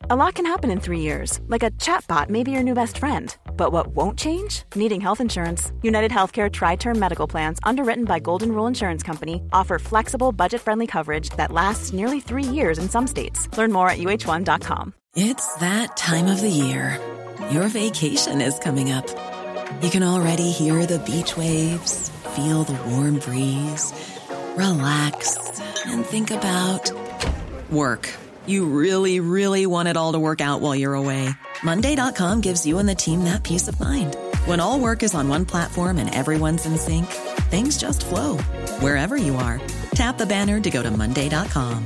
A lot can happen in 3 years, like a chatbot may be your new best friend. But what won't change? Needing health insurance. United Healthcare Tri-Term Medical Plans, underwritten by Golden Rule Insurance Company, offer flexible, budget-friendly coverage that lasts nearly 3 years in some states. Learn more at uh1.com. It's that time of the year. Your vacation is coming up. You can already hear the beach waves, feel the warm breeze, relax, and think about work. You really, really want it all to work out while you're away. Monday.com gives you and the team that peace of mind. When all work is on one platform and everyone's in sync, things just flow. Wherever you are, tap the banner to go to Monday.com.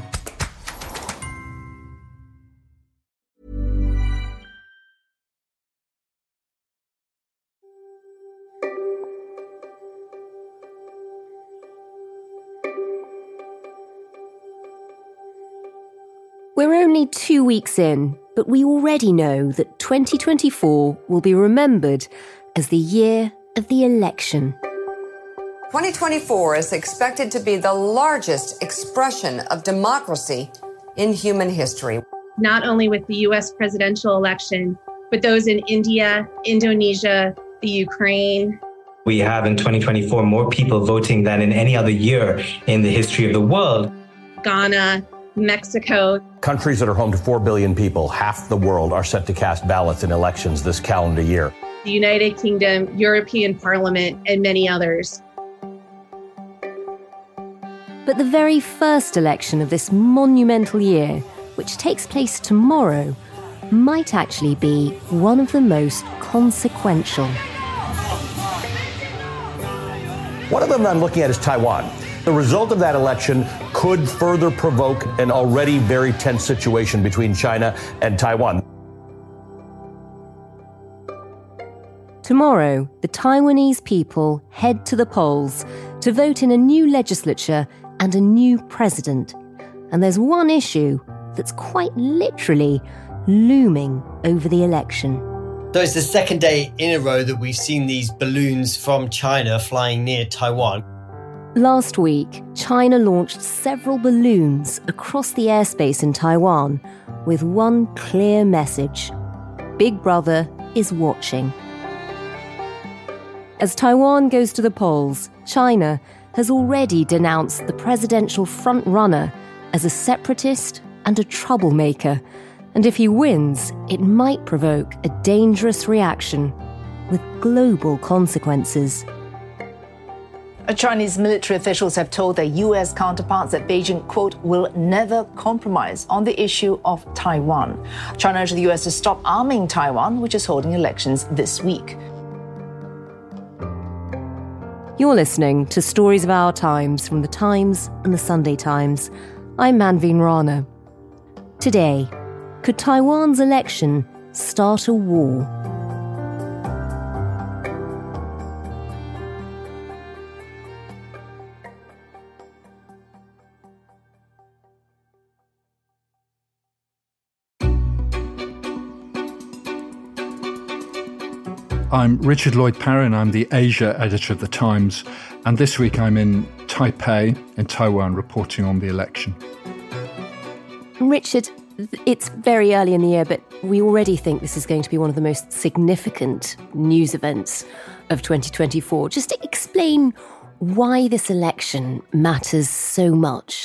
We're only 2 weeks in, but we already know that 2024 will be remembered as the year of the election. 2024 is expected to be the largest expression of democracy in human history. Not only with the U.S. presidential election, but those in India, Indonesia, the Ukraine. We have in 2024 more people voting than in any other year in the history of the world. Ghana, Mexico. Countries that are home to 4 billion people, half the world, are set to cast ballots in elections this calendar year. The United Kingdom, European Parliament, and many others. But the very first election of this monumental year, which takes place tomorrow, might actually be one of the most consequential. One of them I'm looking at is Taiwan. The result of that election could further provoke an already very tense situation between China and Taiwan. Tomorrow, the Taiwanese people head to the polls to vote in a new legislature and a new president. And there's one issue that's quite literally looming over the election. So it's the second day in a row that we've seen these balloons from China flying near Taiwan. Last week, China launched several balloons across the airspace in Taiwan with one clear message: Big Brother is watching. As Taiwan goes to the polls, China has already denounced the presidential front-runner as a separatist and a troublemaker. And if he wins, it might provoke a dangerous reaction with global consequences. Chinese military officials have told their U.S. counterparts that Beijing, quote, will never compromise on the issue of Taiwan. China urged the U.S. to stop arming Taiwan, which is holding elections this week. You're listening to Stories of Our Times from The Times and The Sunday Times. I'm Manveen Rana. Today, could Taiwan's election start a war? I'm Richard Lloyd-Parry. I'm the Asia editor of The Times, and this week I'm in Taipei in Taiwan reporting on the election. Richard, it's very early in the year, but we already think this is going to be one of the most significant news events of 2024. Just to explain why this election matters so much.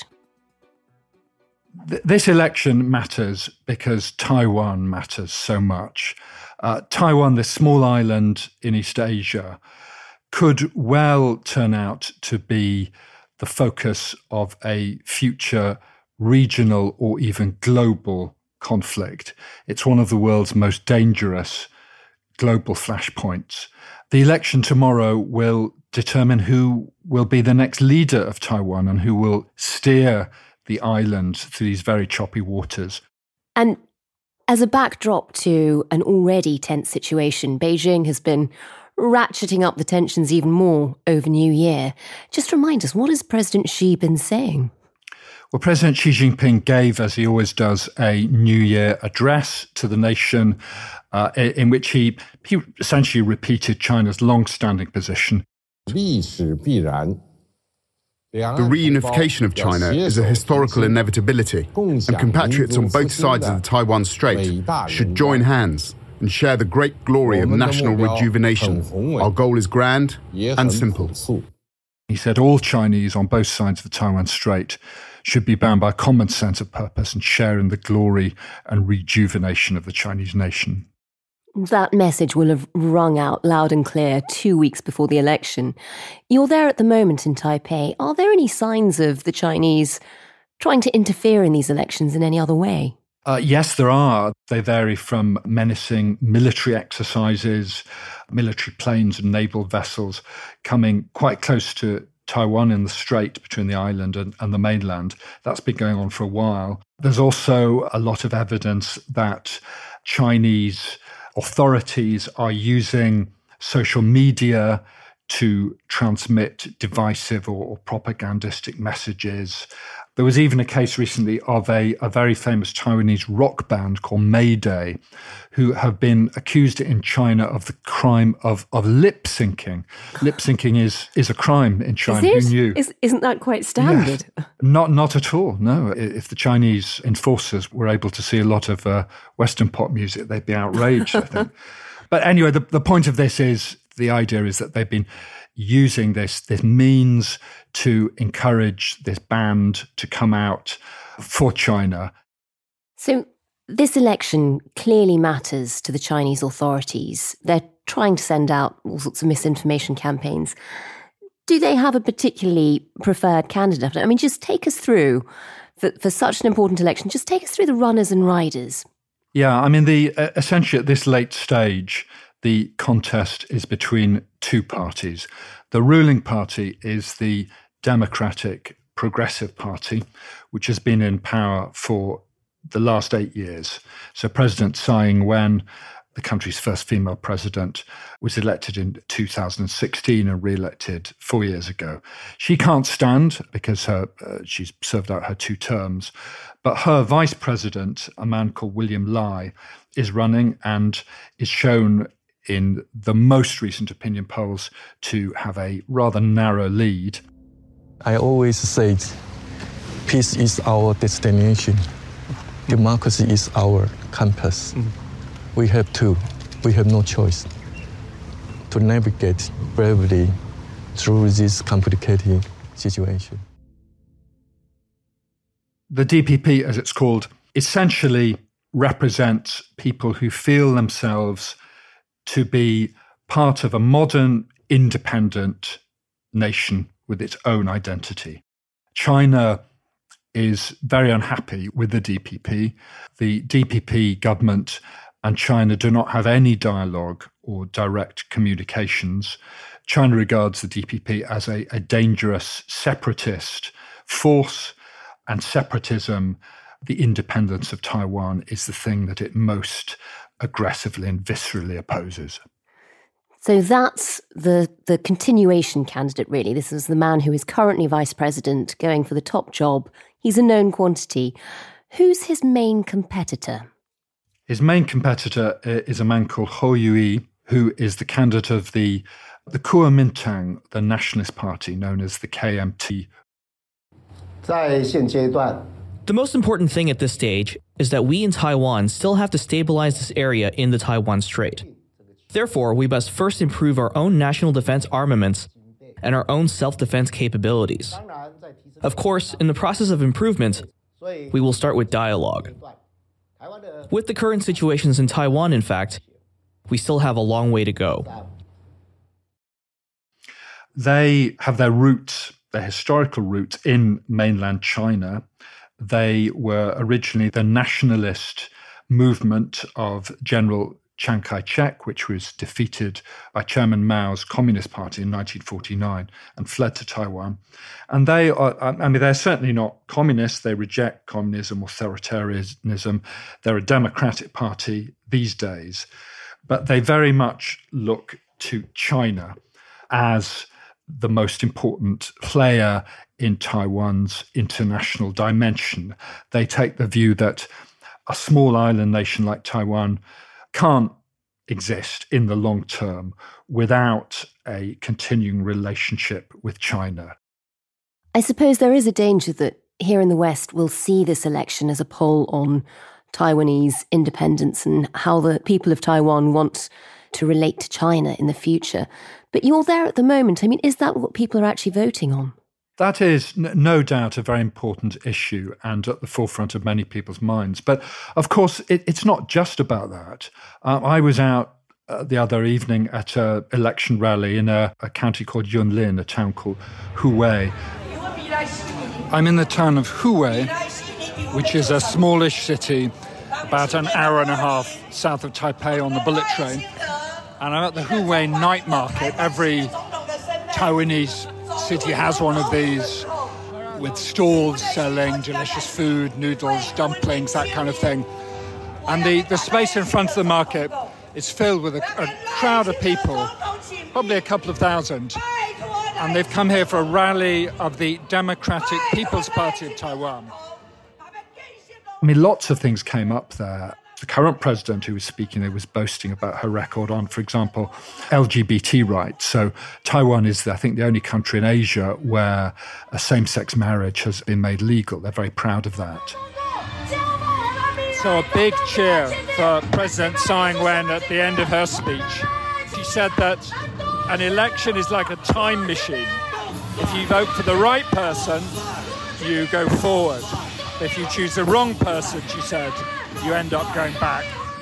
This election matters because Taiwan matters so much. Taiwan, this small island in East Asia, could well turn out to be the focus of a future regional or even global conflict. It's one of the world's most dangerous global flashpoints. The election tomorrow will determine who will be the next leader of Taiwan and who will steer the island through these very choppy waters. And as a backdrop to an already tense situation, Beijing has been ratcheting up the tensions even more over New Year. Just remind us, what has President Xi been saying? Well, President Xi Jinping gave, as he always does, a New Year address to the nation in which he essentially repeated China's long-standing position. The reunification of China is a historical inevitability, and compatriots on both sides of the Taiwan Strait should join hands and share the great glory of national rejuvenation. Our goal is grand and simple. He said all Chinese on both sides of the Taiwan Strait should be bound by a common sense of purpose and share in the glory and rejuvenation of the Chinese nation. That message will have rung out loud and clear 2 weeks before the election. You're there at the moment in Taipei. Are there any signs of the Chinese trying to interfere in these elections in any other way? Yes, there are. They vary from menacing military exercises, military planes and naval vessels coming quite close to Taiwan in the strait between the island and the mainland. That's been going on for a while. There's also a lot of evidence that Chinese authorities are using social media to transmit divisive or propagandistic messages. There was even a case recently of a very famous Taiwanese rock band called Mayday, who have been accused in China of the crime of lip syncing. Lip syncing is a crime in China. Who knew? Isn't that quite standard? Yeah. Not at all, no. If the Chinese enforcers were able to see a lot of Western pop music, they'd be outraged, I think. But anyway, the point of this is, the idea is that they've been using this means to encourage this band to come out for China. So this election clearly matters to the Chinese authorities. They're trying to send out all sorts of misinformation campaigns. Do they have a particularly preferred candidate? I mean, just take us through, for such an important election, just take us through the runners and riders. Yeah, I mean, essentially at this late stage, the contest is between two parties. The ruling party is the Democratic Progressive Party, which has been in power for the last 8 years. So President Tsai Ing-wen, the country's first female president, was elected in 2016 and re-elected 4 years ago. She can't stand because she's served out her 2 terms, but her vice president, a man called William Lai, is running and is shown in the most recent opinion polls to have a rather narrow lead. I always say peace is our destination. Democracy is our compass. We have no choice to navigate bravely through this complicated situation. The DPP, as it's called, essentially represents people who feel themselves to be part of a modern, independent nation with its own identity. China is very unhappy with the DPP. The DPP government and China do not have any dialogue or direct communications. China regards the DPP as a dangerous separatist force, and separatism, the independence of Taiwan, is the thing that it most aggressively and viscerally opposes. So that's the continuation candidate, really. This is the man who is currently vice president, going for the top job. He's a known quantity. Who's his main competitor? His main competitor is a man called Hou Yu-ih, who is the candidate of the Kuomintang, the nationalist party known as the KMT. The most important thing at this stage is that we in Taiwan still have to stabilize this area in the Taiwan Strait. Therefore, we must first improve our own national defense armaments and our own self-defense capabilities. Of course, in the process of improvement, we will start with dialogue. With the current situations in Taiwan, in fact, we still have a long way to go. They have their roots, their historical roots, in mainland China. They were originally the nationalist movement of General Chiang Kai-shek, which was defeated by Chairman Mao's Communist Party in 1949 and fled to Taiwan. And they are, I mean, they're certainly not communists. They reject communism, authoritarianism. They're a democratic party these days. But they very much look to China as the most important player in Taiwan's international dimension. They take the view that a small island nation like Taiwan can't exist in the long term without a continuing relationship with China. I suppose there is a danger that here in the West we'll see this election as a poll on Taiwanese independence and how the people of Taiwan want to relate to China in the future. But you're there at the moment. I mean, is that what people are actually voting on? That is no doubt a very important issue and at the forefront of many people's minds. But of course, it's not just about that. I was out the other evening at an election rally in a county called Yunlin, a town called Huwei. I'm in the town of Huwei, which is a smallish city about an hour and a half south of Taipei on the bullet train. And I'm at the Huwei night market. Every Taiwanese city has one of these with stalls selling delicious food, noodles, dumplings, that kind of thing. And the space in front of the market is filled with a crowd of people, probably a couple of thousand. And they've come here for a rally of the Democratic People's Party of Taiwan. I mean, lots of things came up there. The current president who was speaking there was boasting about her record on, for example, LGBT rights. So Taiwan is, I think, the only country in Asia where a same-sex marriage has been made legal. They're very proud of that. So a big cheer for President Tsai Ing-wen at the end of her speech. She said that an election is like a time machine. If you vote for the right person, you go forward. If you choose the wrong person, she said, you end up going back.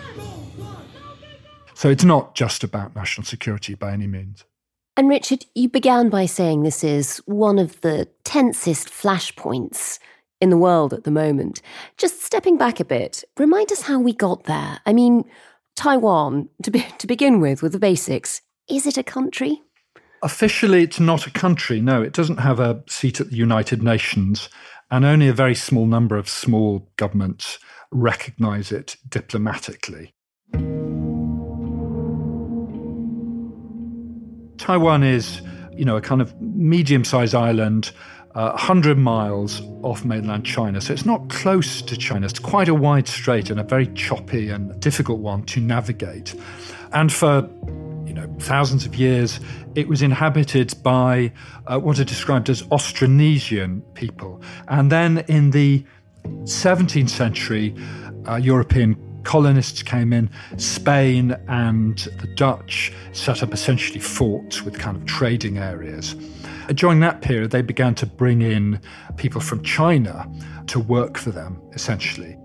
So it's not just about national security by any means. And Richard, you began by saying this is one of the tensest flashpoints in the world at the moment. Just stepping back a bit, remind us how we got there. I mean, Taiwan, to begin with the basics, is it a country? Officially, it's not a country. No, it doesn't have a seat at the United Nations, and only a very small number of small governments recognise it diplomatically. Taiwan is, a kind of medium-sized island, 100 miles off mainland China. So it's not close to China. It's quite a wide strait and a very choppy and difficult one to navigate. And for thousands of years, it was inhabited by what are described as Austronesian people. And then in the 17th century, European colonists came in. Spain and the Dutch set up essentially forts with kind of trading areas. During that period, they began to bring in people from China to work for them, essentially.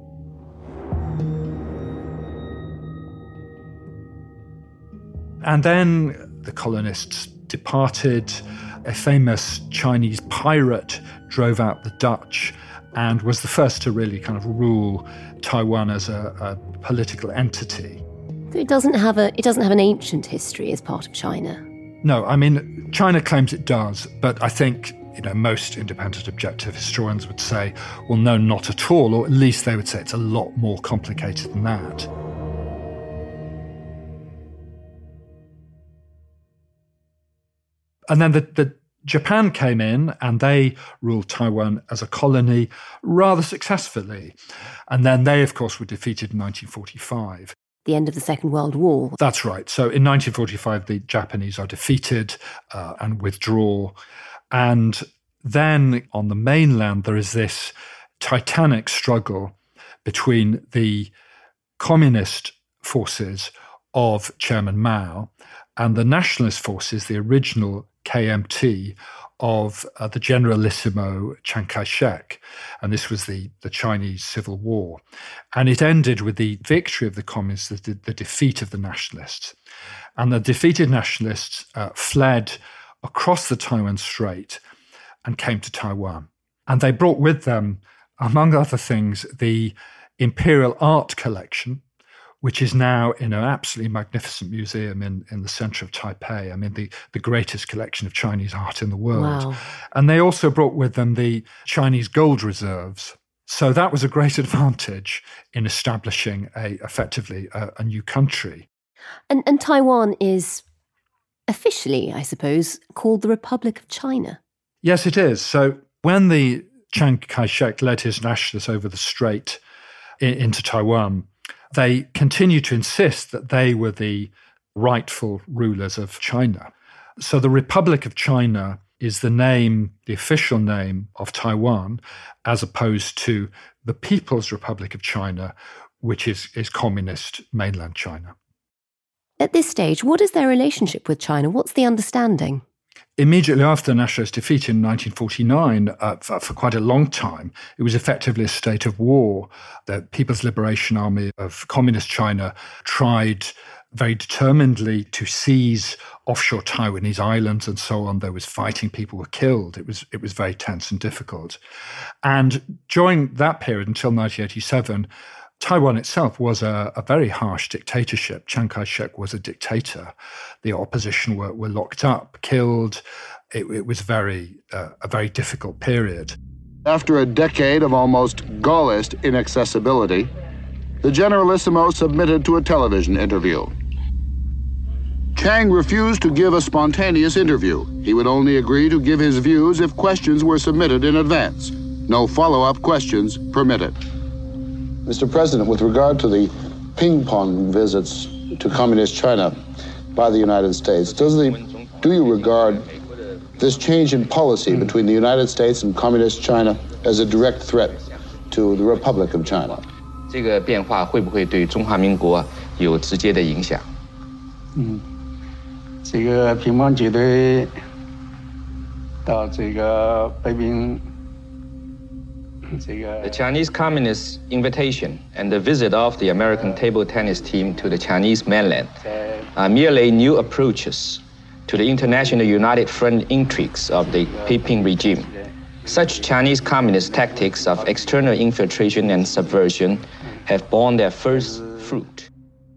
And then the colonists departed. A famous Chinese pirate drove out the Dutch and was the first to really kind of rule Taiwan as a political entity. So it doesn't have an ancient history as part of China. No, I mean, China claims it does, but I think most independent objective historians would say, well, no, not at all, or at least they would say it's a lot more complicated than that. And then the Japan came in and they ruled Taiwan as a colony rather successfully. And then they, of course, were defeated in 1945. The end of the Second World War. That's right. So in 1945, the Japanese are defeated and withdraw. And then on the mainland, there is this titanic struggle between the communist forces of Chairman Mao and the nationalist forces, the original KMT of the Generalissimo Chiang Kai-shek. And this was the Chinese Civil War. And it ended with the victory of the communists, the defeat of the nationalists. And the defeated nationalists fled across the Taiwan Strait and came to Taiwan. And they brought with them, among other things, the Imperial Art Collection, which is now in an absolutely magnificent museum in the center of Taipei. I mean, the greatest collection of Chinese art in the world. Wow. And they also brought with them the Chinese gold reserves. So that was a great advantage in establishing effectively a new country. And Taiwan is officially, I suppose, called the Republic of China. Yes, it is. So when the Chiang Kai-shek led his nationalists over the strait into Taiwan, they continued to insist that they were the rightful rulers of China. So the Republic of China is the name, the official name of Taiwan, as opposed to the People's Republic of China, which is communist mainland China. At this stage, what is their relationship with China? What's the understanding? Immediately after the nationalist defeat in 1949, for quite a long time, it was effectively a state of war. The People's Liberation Army of Communist China tried very determinedly to seize offshore Taiwanese islands and so on. There was fighting, people were killed. It was very tense and difficult. And during that period, until 1987, Taiwan itself was a very harsh dictatorship. Chiang Kai-shek was a dictator. The opposition were locked up, killed. It was a very difficult period. After a decade of almost Gaullist inaccessibility, the Generalissimo submitted to a television interview. Chiang refused to give a spontaneous interview. He would only agree to give his views if questions were submitted in advance. No follow-up questions permitted. Mr. President, with regard to the ping-pong visits to Communist China by the United States, do you regard this change in policy between the United States and Communist China as a direct threat to the Republic of China? 这个变化会不会对中华民国有直接的影响？ 这个乒乓球队到这个北平。 The Chinese Communist invitation and the visit of the American table tennis team to the Chinese mainland are merely new approaches to the international United Front intrigues of the Peiping regime. Such Chinese Communist tactics of external infiltration and subversion have borne their first fruit.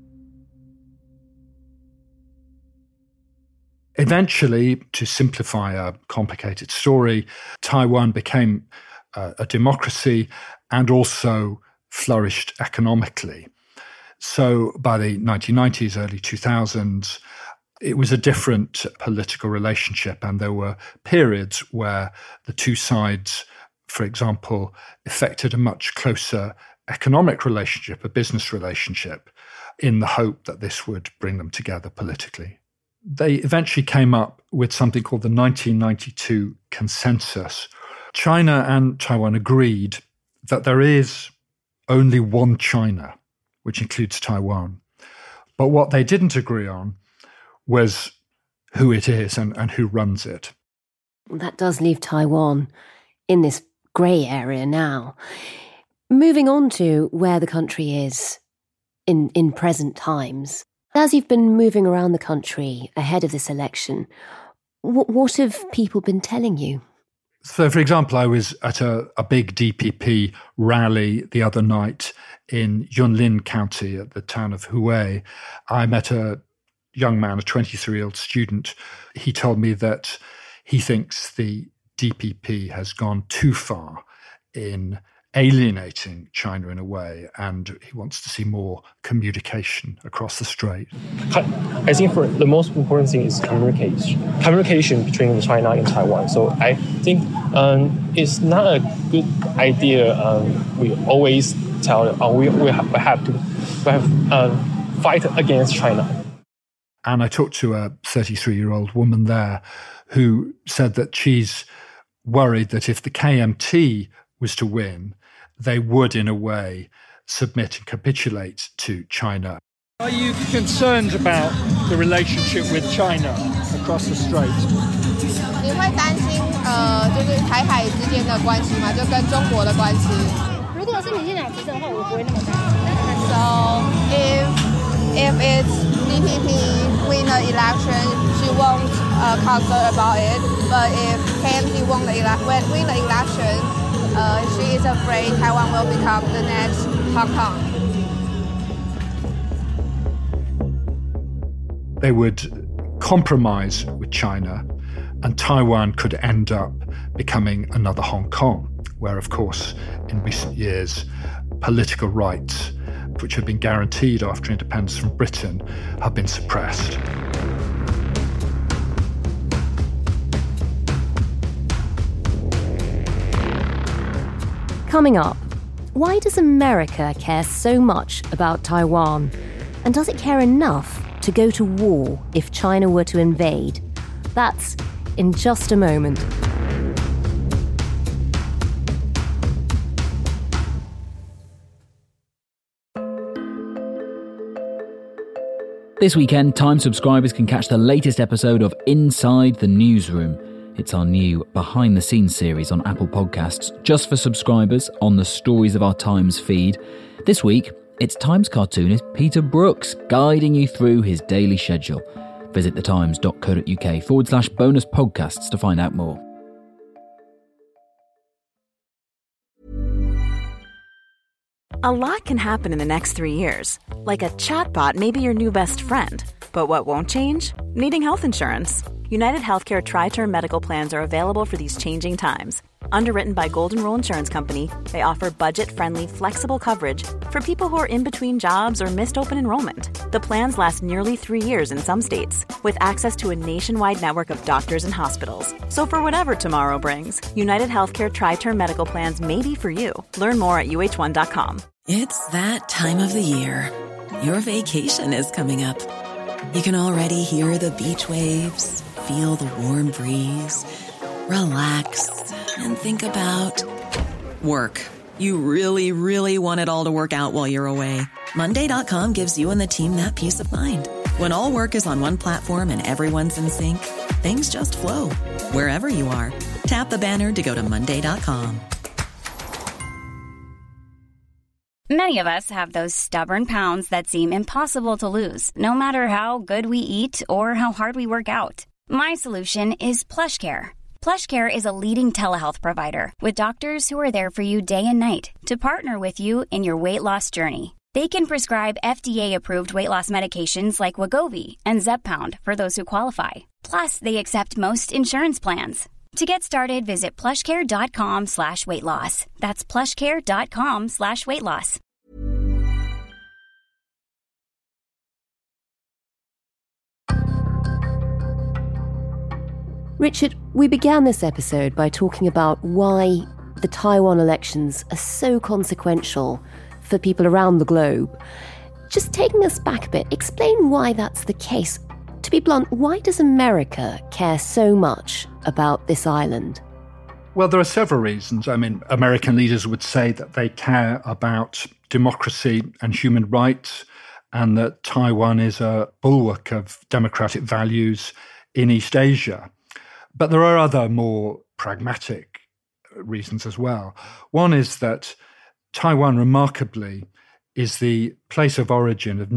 Eventually, to simplify a complicated story, Taiwan became a democracy and also flourished economically. So by the 1990s, early 2000s, it was a different political relationship, and there were periods where the two sides, for example, effected a much closer economic relationship, a business relationship, in the hope that this would bring them together politically. They eventually came up with something called the 1992 Consensus. China and Taiwan agreed that there is only one China, which includes Taiwan. But what they didn't agree on was who it is and who runs it. That does leave Taiwan in this grey area now. Moving on to where the country is in present times. As you've been moving around the country ahead of this election, what have people been telling you? So, for example, I was at a big DPP rally the other night in Yunlin County at the town of Hue. I met a young man, a 23-year-old student. He told me that he thinks the DPP has gone too far in alienating China in a way, and he wants to see more communication across the strait. I think for the most important thing is communication between China and Taiwan. So I think it's not a good idea. We always tell we have to fight against China. And I talked to a 33-year-old woman there who said that she's worried that if the KMT was to win, they would, in a way, submit and capitulate to China. Are you concerned about the relationship with China across the strait? 你会担心就是台海之间的关系吗？就跟中国的关系。如果是民进党执政的话，我不会那么担心。So if it's DPP win the election, she won't concern about it. But if KMT win the election, she is afraid Taiwan will become the next Hong Kong. They would compromise with China, and Taiwan could end up becoming another Hong Kong, where, of course, in recent years, political rights, which have been guaranteed after independence from Britain, have been suppressed. Coming up, why does America care so much about Taiwan? And does it care enough to go to war if China were to invade? That's in just a moment. This weekend, Time subscribers can catch the latest episode of Inside the Newsroom. It's our new behind-the-scenes series on Apple Podcasts, just for subscribers on the Stories of Our Times feed. This week, it's Times cartoonist Peter Brooks guiding you through his daily schedule. Visit thetimes.co.uk/bonus podcasts to find out more. A lot can happen in the next 3 years. Like a chatbot may be your new best friend. But what won't change? Needing health insurance. United Healthcare Tri-Term Medical Plans are available for these changing times. Underwritten by Golden Rule Insurance Company, they offer budget-friendly, flexible coverage for people who are in between jobs or missed open enrollment. The plans last nearly 3 years in some states, with access to a nationwide network of doctors and hospitals. So for whatever tomorrow brings, United Healthcare Tri-Term Medical Plans may be for you. Learn more at uh1.com. It's that time of the year. Your vacation is coming up. You can already hear the beach waves, feel the warm breeze, relax, and think about work. You really, really want it all to work out while you're away. Monday.com gives you and the team that peace of mind. When all work is on one platform and everyone's in sync, things just flow. Wherever you are, tap the banner to go to Monday.com. Many of us have those stubborn pounds that seem impossible to lose, no matter how good we eat or how hard we work out. My solution is PlushCare. PlushCare is a leading telehealth provider with doctors who are there for you day and night to partner with you in your weight loss journey. They can prescribe FDA-approved weight loss medications like Wegovy and Zepbound for those who qualify. Plus, they accept most insurance plans. To get started, visit plushcare.com/weightloss. That's plushcare.com/weightloss. Richard, we began this episode by talking about why the Taiwan elections are so consequential for people around the globe. Just taking us back a bit, explain why that's the case. To be blunt, why does America care so much about this island? Well, there are several reasons. I mean, American leaders would say that they care about democracy and human rights, and that Taiwan is a bulwark of democratic values in East Asia. But there are other more pragmatic reasons as well. One is that Taiwan, remarkably, is the place of origin of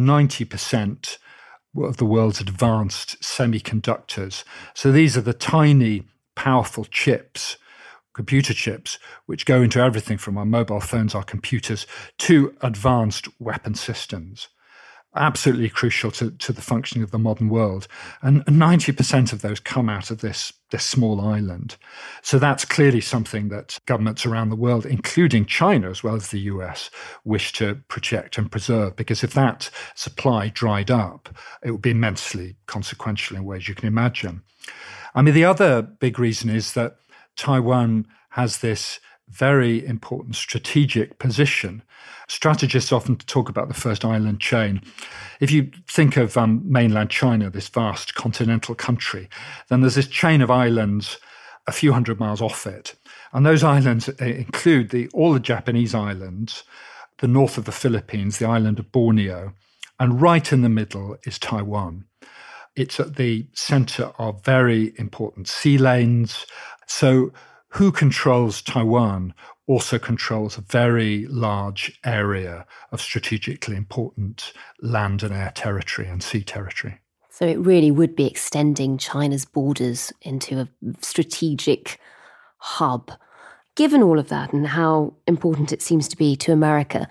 90% of the world's advanced semiconductors. So these are the tiny, powerful chips, computer chips, which go into everything from our mobile phones, our computers, to advanced weapon systems. Absolutely crucial to the functioning of the modern world. And 90% of those come out of this small island. So that's clearly something that governments around the world, including China as well as the US, wish to protect and preserve, because if that supply dried up, it would be immensely consequential in ways you can imagine. I mean, the other big reason is that Taiwan has this very important strategic position. Strategists often talk about the first island chain. If you think of mainland China, this vast continental country, then there's this chain of islands a few hundred miles off it. And those islands include all the Japanese islands, the north of the Philippines, the island of Borneo, and right in the middle is Taiwan. It's at the center of very important sea lanes. So who controls Taiwan also controls a very large area of strategically important land and air territory and sea territory. So it really would be extending China's borders into a strategic hub. Given all of that and how important it seems to be to America,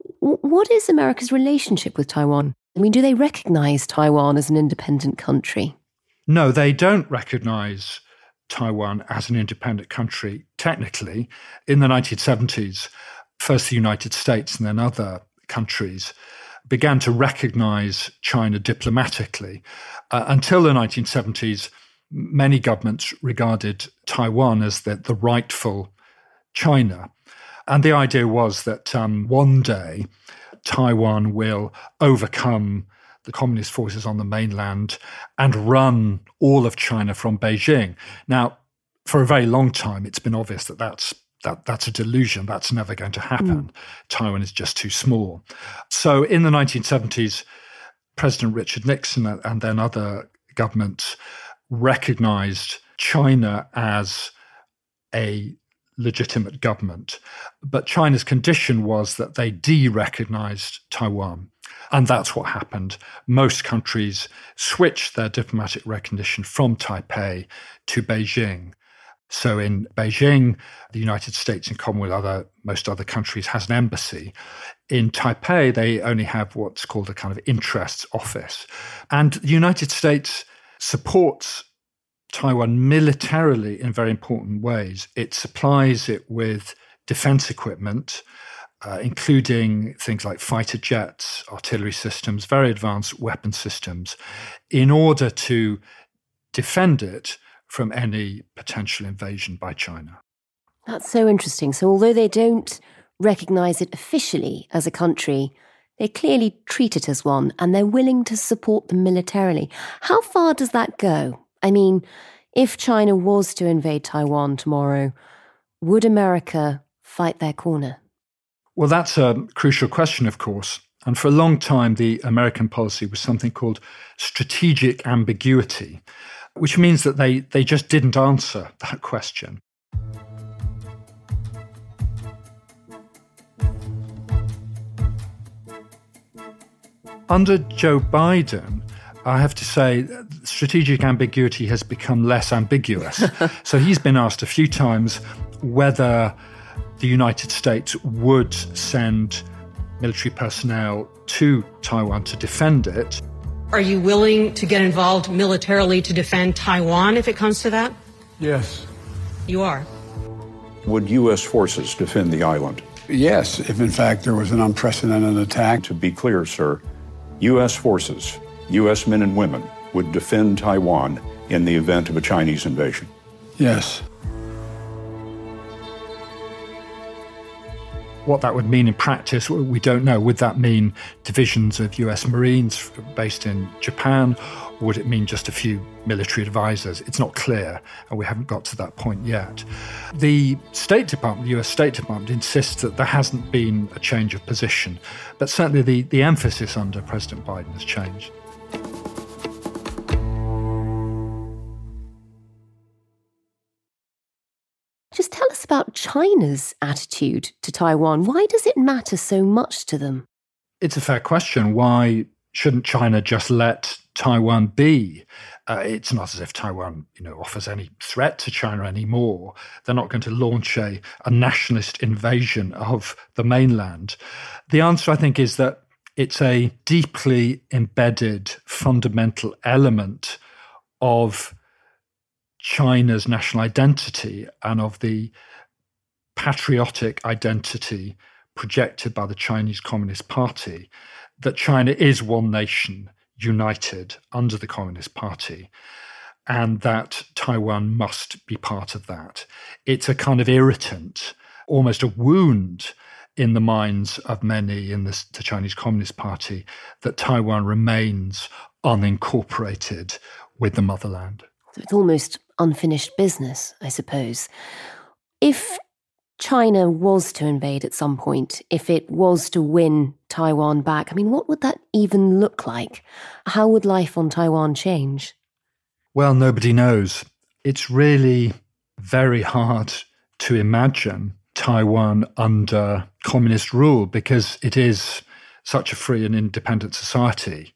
what is America's relationship with Taiwan? I mean, do they recognize Taiwan as an independent country? No, they don't recognize Taiwan as an independent country. Technically, in the 1970s, first the United States and then other countries began to recognize China diplomatically. Until the 1970s, many governments regarded Taiwan as the rightful China. And the idea was that one day Taiwan will overcome the communist forces on the mainland and run all of China from Beijing. Now, for a very long time, it's been obvious that that's a delusion. That's never going to happen. Taiwan is just too small. So in the 1970s, President Richard Nixon and then other governments recognized China as a legitimate government. But China's condition was that they de-recognized Taiwan. And that's what happened. Most countries switched their diplomatic recognition from Taipei to Beijing. So in Beijing, the United States, in common with most other countries, has an embassy. In Taipei, they only have what's called a kind of interests office. And the United States supports Taiwan militarily in very important ways. It supplies it with defense equipment, including things like fighter jets, artillery systems, very advanced weapon systems, in order to defend it from any potential invasion by China. That's so interesting. So although they don't recognise it officially as a country, they clearly treat it as one, and they're willing to support them militarily. How far does that go? I mean, if China was to invade Taiwan tomorrow, would America fight their corner? Well, that's a crucial question, of course. And for a long time, the American policy was something called strategic ambiguity, which means that they just didn't answer that question. Under Joe Biden, I have to say, strategic ambiguity has become less ambiguous. So he's been asked a few times whether the United States would send military personnel to Taiwan to defend it. Are you willing to get involved militarily to defend Taiwan if it comes to that? Yes. You are? Would U.S. forces defend the island? Yes, if in fact there was an unprecedented attack. To be clear, sir, U.S. forces, U.S. men and women, would defend Taiwan in the event of a Chinese invasion. Yes. What that would mean in practice, we don't know. Would that mean divisions of US Marines based in Japan? Or would it mean just a few military advisors? It's not clear, and we haven't got to that point yet. The State Department, the US State Department, insists that there hasn't been a change of position. But certainly the emphasis under President Biden has changed. Just tell us about China's attitude to Taiwan. Why does it matter so much to them? It's a fair question. Why shouldn't China just let Taiwan be? It's not as if Taiwan, offers any threat to China anymore. They're not going to launch a nationalist invasion of the mainland. The answer, I think, is that it's a deeply embedded fundamental element of China's national identity and of the patriotic identity projected by the Chinese Communist Party, that China is one nation united under the Communist Party, and that Taiwan must be part of that. It's a kind of irritant, almost a wound in the minds of many in the Chinese Communist Party that Taiwan remains unincorporated with the motherland. So it's almost unfinished business, I suppose. If China was to invade at some point, if it was to win Taiwan back, what would that even look like? How would life on Taiwan change? Well, nobody knows. It's really very hard to imagine Taiwan under communist rule because it is such a free and independent society.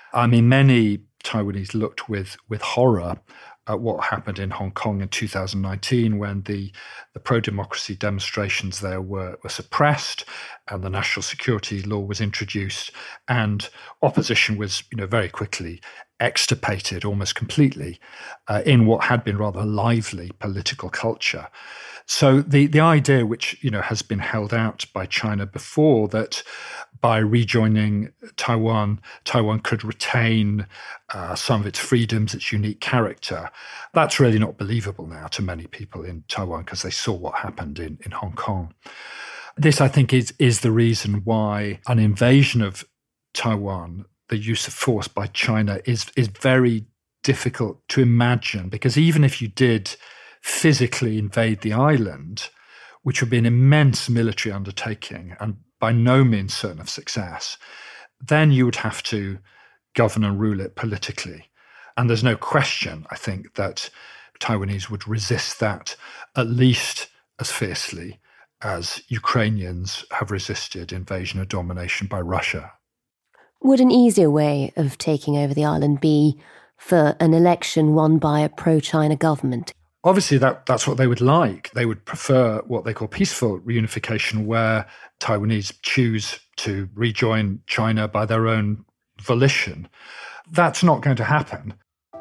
Many Taiwanese looked with horror at what happened in Hong Kong in 2019 when the pro-democracy demonstrations there were suppressed and the national security law was introduced, and opposition was very quickly extirpated almost completely in what had been rather lively political culture. So the idea, which has been held out by China before, that by rejoining Taiwan could retain some of its freedoms, its unique character, that's really not believable now to many people in Taiwan because they saw what happened in Hong Kong. This, I think, is the reason why an invasion of Taiwan the use of force by China is very difficult to imagine, because even if you did physically invade the island, which would be an immense military undertaking and by no means certain of success, then you would have to govern and rule it politically. And there's no question, I think, that Taiwanese would resist that at least as fiercely as Ukrainians have resisted invasion or domination by Russia. Would an easier way of taking over the island be for an election won by a pro-China government? Obviously, that's what they would like. They would prefer what they call peaceful reunification, where Taiwanese choose to rejoin China by their own volition. That's not going to happen.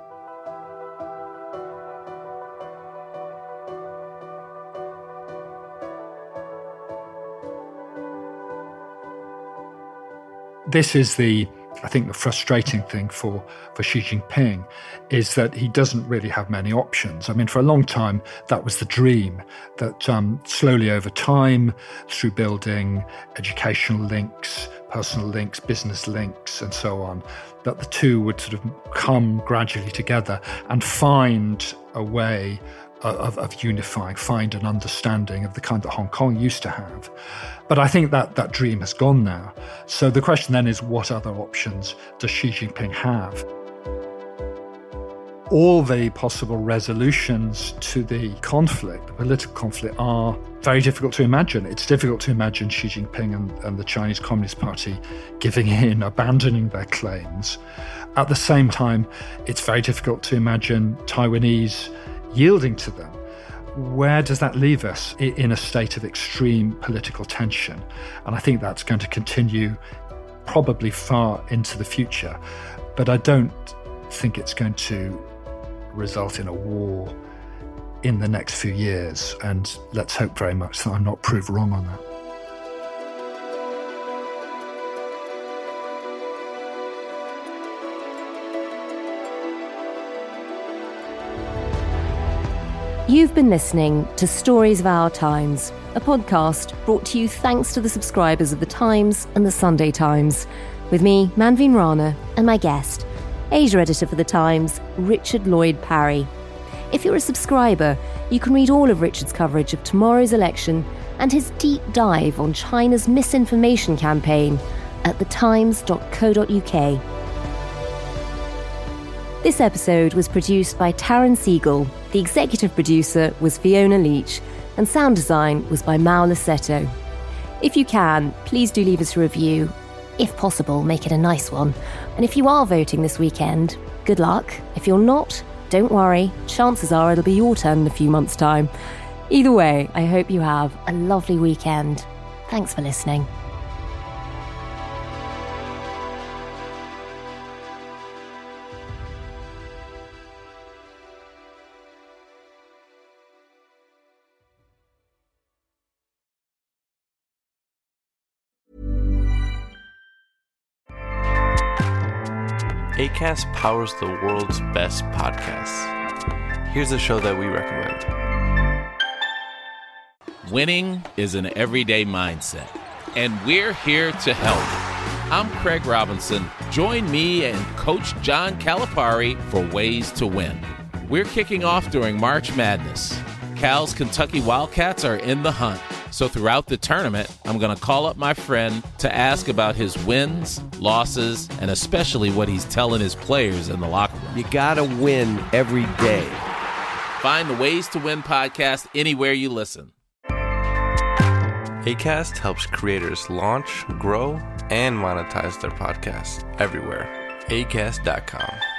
This is the frustrating thing for Xi Jinping is that he doesn't really have many options. I mean, for a long time, that was the dream, that slowly over time, through building educational links, personal links, business links, and so on, that the two would sort of come gradually together and find a way of unifying, find an understanding of the kind that Hong Kong used to have. But I think that dream has gone now. So the question then is, what other options does Xi Jinping have? All the possible resolutions to the conflict, the political conflict, are very difficult to imagine. It's difficult to imagine Xi Jinping and the Chinese Communist Party giving in, abandoning their claims. At the same time, it's very difficult to imagine Taiwanese yielding to them. Where does that leave us in a state of extreme political tension? And I think that's going to continue probably far into the future. But I don't think it's going to result in a war in the next few years. And let's hope very much that I'm not proved wrong on that. You've been listening to Stories of Our Times, a podcast brought to you thanks to the subscribers of The Times and The Sunday Times, with me, Manveen Rana, and my guest, Asia editor for The Times, Richard Lloyd Parry. If you're a subscriber, you can read all of Richard's coverage of tomorrow's election and his deep dive on China's misinformation campaign at thetimes.co.uk. This episode was produced by Taryn Siegel, the executive producer was Fiona Leach, and sound design was by Mao Lassetto. If you can, please do leave us a review. If possible, make it a nice one. And if you are voting this weekend, good luck. If you're not, don't worry. Chances are it'll be your turn in a few months' time. Either way, I hope you have a lovely weekend. Thanks for listening. Acast powers the world's best podcasts. Here's a show that we recommend. Winning is an everyday mindset, and we're here to help. I'm Craig Robinson. Join me and Coach John Calipari for Ways to Win. We're kicking off during March Madness. Cal's Kentucky Wildcats are in the hunt. So throughout the tournament, I'm going to call up my friend to ask about his wins, losses, and especially what he's telling his players in the locker room. You got to win every day. Find the Ways to Win podcast anywhere you listen. Acast helps creators launch, grow, and monetize their podcasts everywhere. Acast.com.